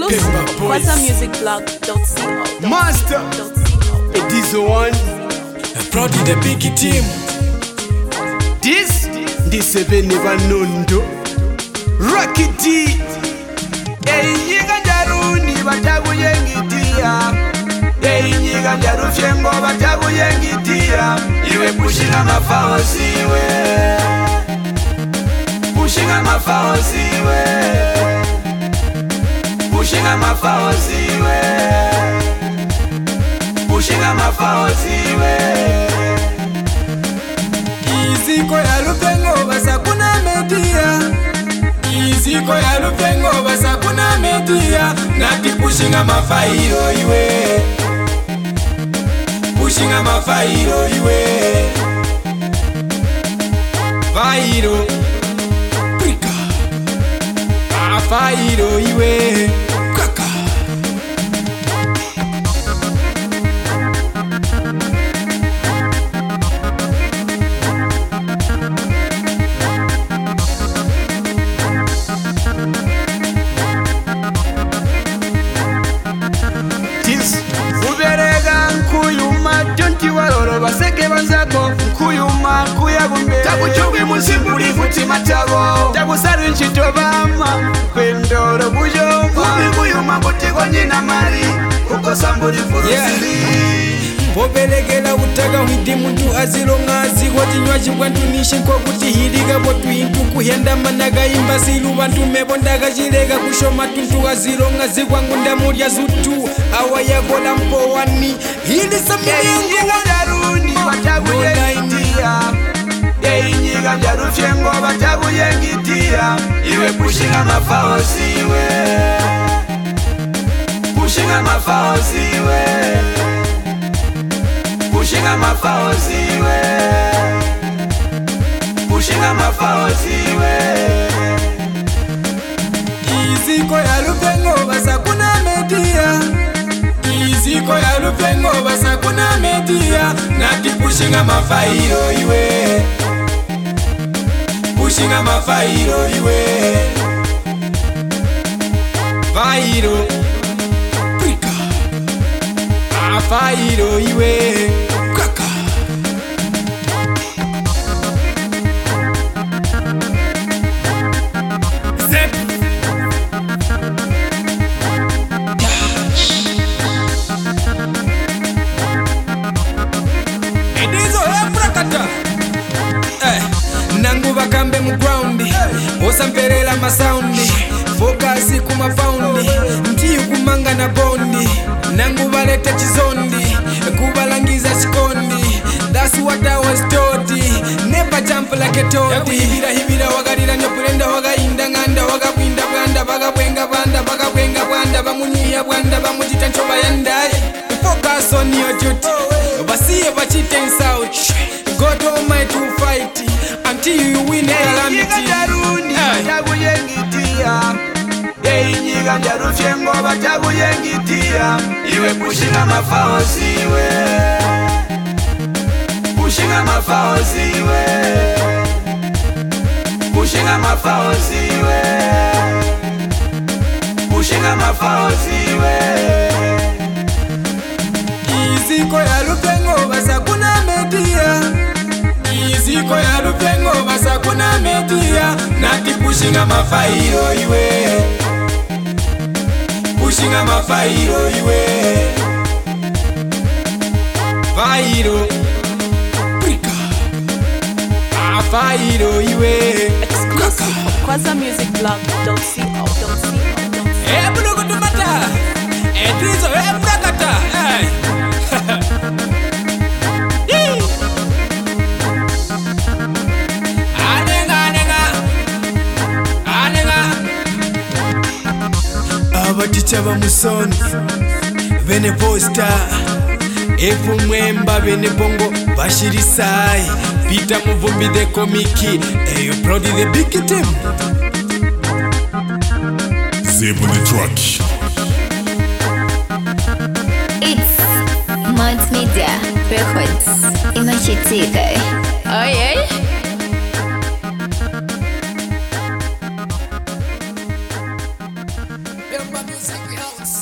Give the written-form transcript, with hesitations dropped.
QuasaMusicBlog.co. Master, it is the one. Proud of the big team. This seven never known to. Rocky D. Hey, nyiga jaruni batabu yengitia. Hey, nyiga jaru fyengo batabu yengitia. Iwe pushing my faos iwe. Pushing my faos iwe. Pushing my faos iwe. Pushing my faos iwe. Iziko ya lupengo basa kuna media. Iziko ya lupengo basa kuna media. Nati pushing my fairo iwe. Pushing my fairo iwe. Fairo Prika fairo iwe. Kaka Uberega nkuyuma Jonti waloro baseke banzako nkuyuma kuyagumbe Takuchungi musimbuli futi matabo Takusaru nchitobama Kwendoro bujomba Nkuyuma kutiko njina mari Ukosambuli furusiri Pobelegela utaga hwidi muntu azilonga azigwa tinywaji bwantu nishikwa kuti hiliga botu intu kuhenda managa imbasilu bantu mebondaga jilega kushoma tuntu azilonga zigwa ngunda mulya zutu awa yagola mpowani hili samiliengu Daruni batabu yengitia Nyiga jaru fyengo batabu yengitia Iwe pushing my faos iwe Pushing my faos iwe Pushing my faos iwe Pushing my faos iwe Iziko ya lupengo basa kuna media. Iziko ya lupengo basa kuna media. Nati pushing my fairo iwe. Pushing my fairo iwe. Fairo Prika fairo iwe. Kaka Zep Edizo eprakata Nangu bakambe mu ground Osamperela masaundi Focus kuma paundi Mtiyu kumanga na bondi Nangu balete chizondi Kubalangiza chikondi That's what I was taught. Never jump like a toad. Hibira wagarira nyopurenda waga indanganda waga bwinda bwanda baga bwenga bwanda baga bwenga bwanda bamunyia bwanda bamujita nchoba yandai. Focus on your duty. Basiye bachiten out. God Almighty will fight until you win calamity. Batabu yengitia Nyiga jaru fyengo batabu yengitia Iwe pushing my faos iwe Pushing my faos iwe Pushing my faos iwe Pushing my faos iwe Iziko ya lupengo basa kuna media. Iziko ya lupengo basa kuna media. Nati pushing my fairo iwe. Pushing my fairo iwe. Fairo Prika fairo iwe. Exclusive of QuasaMusicBlog.co. Bunugu tumata Edrizo prakata Abaticha bamusoni bene posta Efu mwemba bene bongo bashirisai Peter Muvumbi the komiki you proud of the big team Zeb on the track. It's Mad Media Records. Иначе тикай. Ой-ой. Them music house.